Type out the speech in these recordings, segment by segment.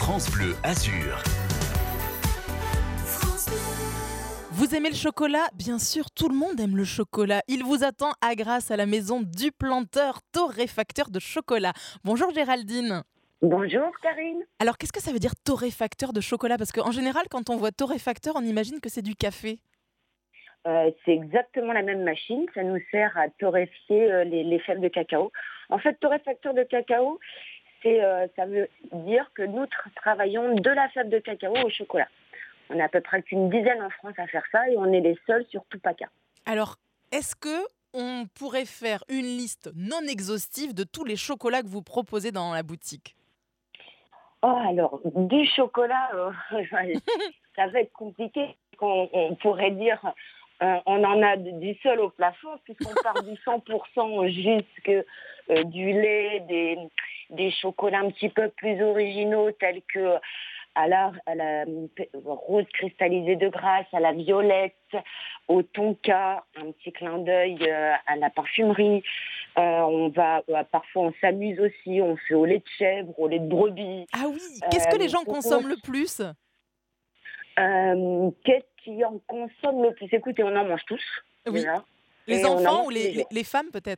France Bleu Azur. Vous aimez le chocolat ? Bien sûr, tout le monde aime le chocolat. Il vous attend à Grasse, à la maison du planteur torréfacteur de chocolat. Bonjour Géraldine. Bonjour Karine. Alors qu'est-ce que ça veut dire torréfacteur de chocolat ? Parce qu'en général, quand on voit torréfacteur, on imagine que c'est du café. C'est exactement la même machine, ça nous sert à torréfier les fèves de cacao. En fait, torréfacteur de cacao, ça veut dire que nous travaillons de la fève de cacao au chocolat. On est à peu près qu'une dizaine en France à faire ça et on est les seuls sur tout PACA. Alors, est-ce que on pourrait faire une liste non exhaustive de tous les chocolats que vous proposez dans la boutique ? Oh, alors, du chocolat, ça va être compliqué. On pourrait dire, on en a du sol au plafond, puisqu'on part du 100% jusque du lait, des chocolats un petit peu plus originaux, tels que à la rose cristallisée de Grasse, à la violette, au tonka, un petit clin d'œil à la parfumerie. Parfois on s'amuse aussi, on fait au lait de chèvre, au lait de brebis. Ah oui, qu'est-ce que les gens consomment le plus ? Qu'est-ce qui en consomme le plus ? Écoutez, on en mange tous. Oui. Déjà. Les enfants ou les femmes peut-être ?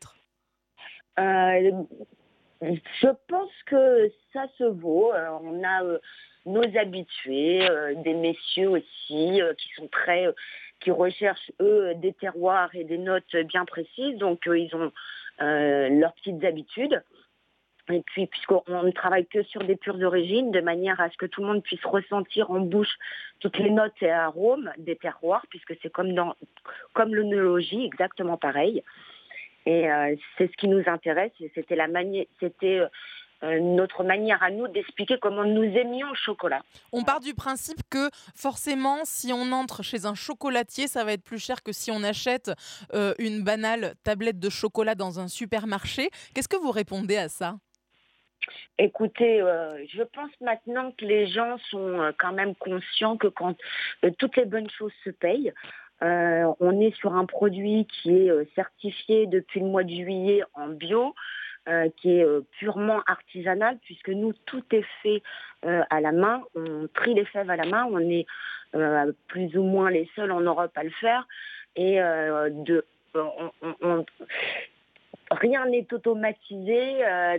Je pense que ça se vaut. On a nos habitués, des messieurs aussi, qui recherchent eux des terroirs et des notes bien précises. Donc ils ont leurs petites habitudes. Et puis puisqu'on ne travaille que sur des pures origines, de manière à ce que tout le monde puisse ressentir en bouche toutes les notes et arômes des terroirs, puisque c'est comme l'œnologie, exactement pareil. Et c'est ce qui nous intéresse. Et c'était notre manière à nous d'expliquer comment nous aimions le chocolat. On part du principe que forcément, si on entre chez un chocolatier, ça va être plus cher que si on achète une banale tablette de chocolat dans un supermarché. Qu'est-ce que vous répondez à ça ? Écoutez, je pense maintenant que les gens sont quand même conscients que quand toutes les bonnes choses se payent, on est sur un produit qui est certifié depuis le mois de juillet en bio, qui est purement artisanal, puisque nous, tout est fait à la main. On trie les fèves à la main. On est plus ou moins les seuls en Europe à le faire. Et rien n'est automatisé.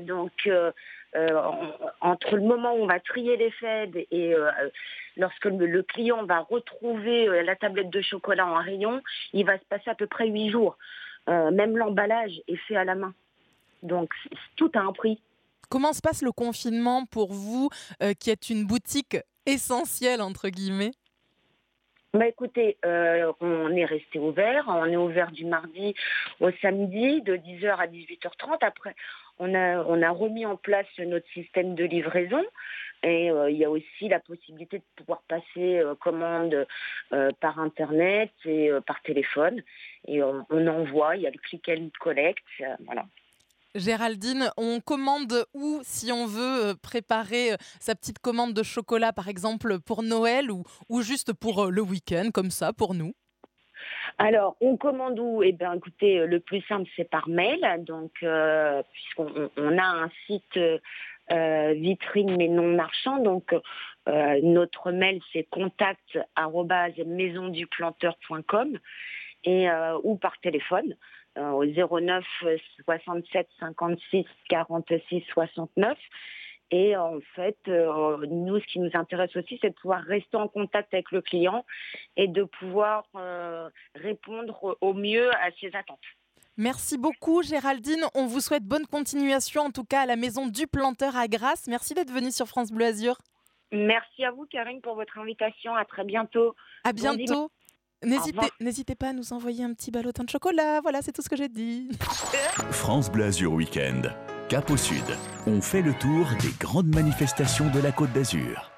Entre le moment où on va trier les fèves et lorsque le client va retrouver la tablette de chocolat en rayon, il va se passer à peu près 8 jours. Même l'emballage est fait à la main. Donc, tout a un prix. Comment se passe le confinement pour vous, qui êtes une boutique essentielle, entre guillemets ? Écoutez, on est resté ouvert. On est ouvert du mardi au samedi, de 10h à 18h30. Après, on a remis en place notre système de livraison. Et il y a aussi la possibilité de pouvoir passer commande par Internet et par téléphone. Et on envoie, il y a le click and collect, voilà. Géraldine, on commande où si on veut préparer sa petite commande de chocolat, par exemple pour Noël ou juste pour le week-end, comme ça, pour nous ? Alors, on commande où ? Écoutez, le plus simple, c'est par mail. Donc, puisqu'on a un site vitrine mais non marchand. Donc, notre mail, c'est contact@maisonduplanteur.com ou par téléphone au 09 67 56 46 69. Et en fait, nous, ce qui nous intéresse aussi, c'est de pouvoir rester en contact avec le client et de pouvoir répondre au mieux à ses attentes. Merci beaucoup Géraldine, on vous souhaite bonne continuation en tout cas à la maison du planteur à Grasse. Merci d'être venue sur France Bleu Azur. Merci à vous Karine pour votre invitation, à très bientôt. À bientôt. N'hésitez pas à nous envoyer un petit ballotin de chocolat, voilà c'est tout ce que j'ai dit. France Bleu Azur Week-end. Cap au sud, on fait le tour des grandes manifestations de la Côte d'Azur.